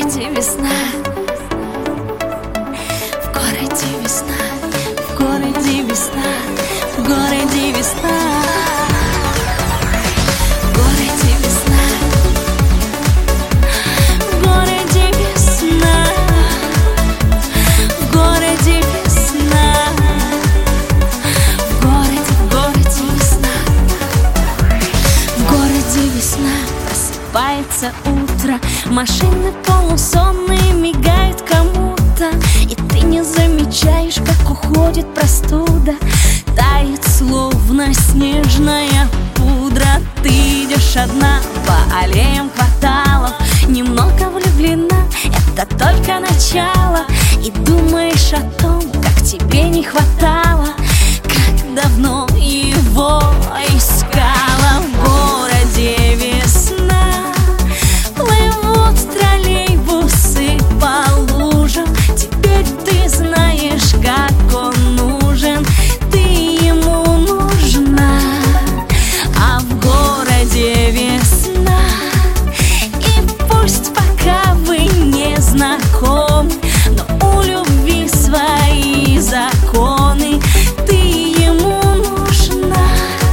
городе весна, в городе весна, в городе весна, в городе весна, в городе весна, в городе весна, в городе весна, в городе весна, в городе весна. Просыпается утро, машины полусонные мигают кому-то, и ты не замечаешь, как уходит простуда. Тает словно снежная пудра. Ты идешь одна по аллеям кварталов, немного влюблена, это только начало. И думаешь о том, как тебе не хватало, как давно его искала. В городе весна, плывут троллейбусы по лужам. Теперь ты знаешь, как он нужен, ты ему нужна. А в городе весна, и пусть пока вы не знакомы, но у любви свои законы, ты ему нужна.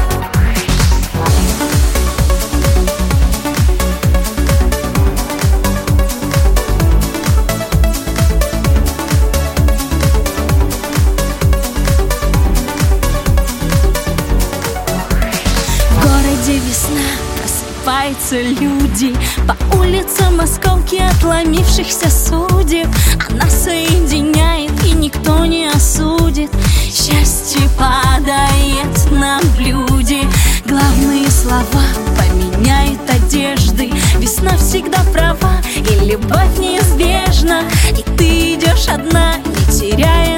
В городе весна, просыпаются люди, по улицам осколки отломившихся судеб. Она соединяет, и никто не осудит. Счастье падает на блюде. Главные слова поменяют одежды. Весна всегда права, и любовь неизбежна. И ты идешь одна, не теряя